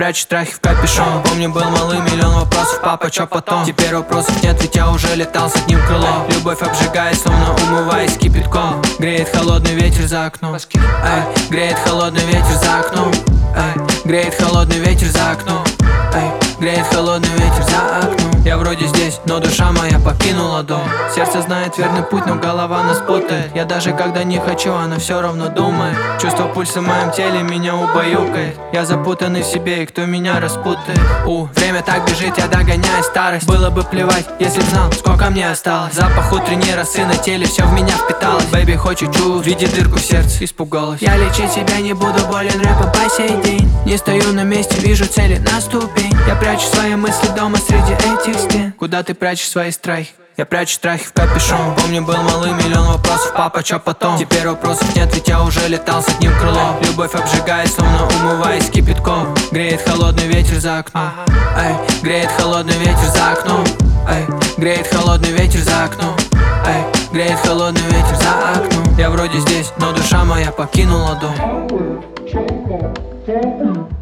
прячу страхи в капюшон. Помню, был малым, миллион вопросов, папа, чё потом? Теперь вопросов нет, ведь я уже летал с одним крылом. Любовь обжигает, словно умываясь кипятком. Греет холодный ветер за окном. Эй, греет холодный ветер за окном. Эй, греет холодный ветер за окном. Эй, греет холодный ветер за окном. Я вроде здесь, но душа моя покинула дом. Сердце знает верный путь, но голова нас путает. Я даже когда не хочу, она все равно думает. Чувство пульса в моем теле меня убаюкает. Я запутанный в себе, и кто меня распутает? Время так бежит, я догоняю старость. Было бы плевать, если б знал, сколько мне осталось. Запах утренней росы на теле, все в меня впиталось. Бэйби, хочет чувств, видит дырку в сердце, испугалась. Я лечить себя не буду, болен рэпом по сей день. Не стою на месте, вижу цели на ступень. Я прячу свои мысли дома среди этих стен. Куда ты прячешь свои страхи? Я прячу страхи в капюшон. Помню, был малым, миллион вопросов, папа, чё потом? Теперь вопросов нет, ведь я уже летал с одним крылом. Любовь обжигает, словно умываясь кипятком. Греет холодный ветер за окном. Эй, греет холодный ветер за окном. Эй, греет холодный ветер за окном. Эй, греет холодный ветер за окном. Я вроде здесь, но душа моя покинула дом.